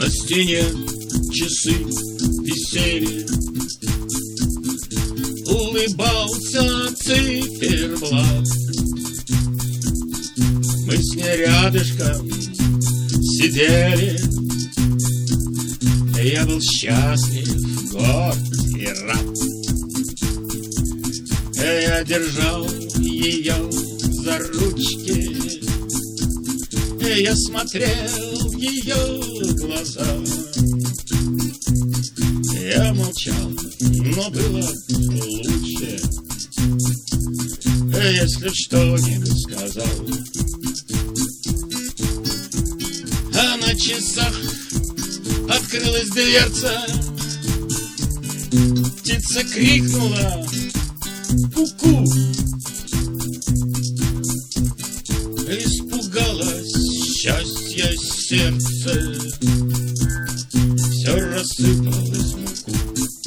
На стене часы висели, улыбался циферблат. Мы с ней рядышком сидели, я был счастлив, горд и рад. Я держал ее за ручки, я смотрел в ее глаза. Я молчал, но было лучше, если б что-нибудь сказал. А на часах открылась дверца, птица крикнула ку-ку. Испугалось счастье сердце, все рассыпалось в муку.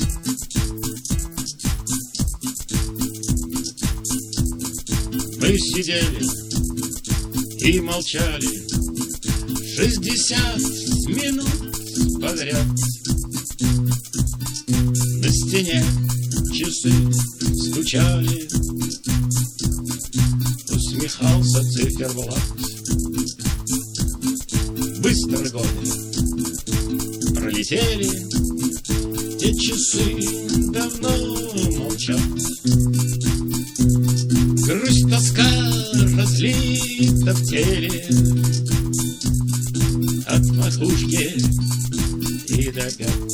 Мы сидели и молчали 60 минут подряд. На стене часы стучали, усмехался циферблат. Быстро годы пролетели, те часы давно молчат. Грусть, тоска разлита в теле, от макушки и до пят.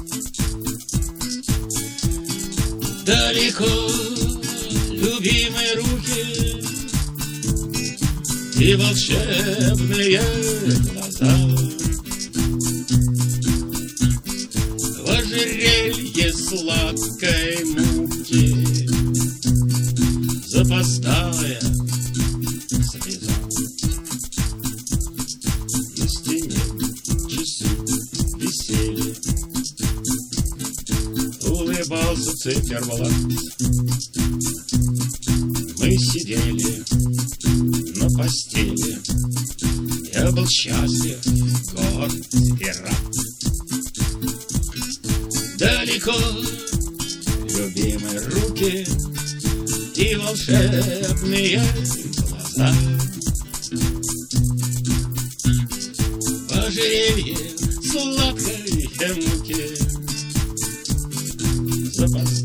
Далеко любимые руки и волшебные глаза. В ожерелье сладкой муки запасная слеза. На стене часы висели, улыбался циферблат. Мы сидели на постели, я был счастлив, горд и рад. Далеко любимые руки и волшебные глаза. В ожерелье сладкой муки запасная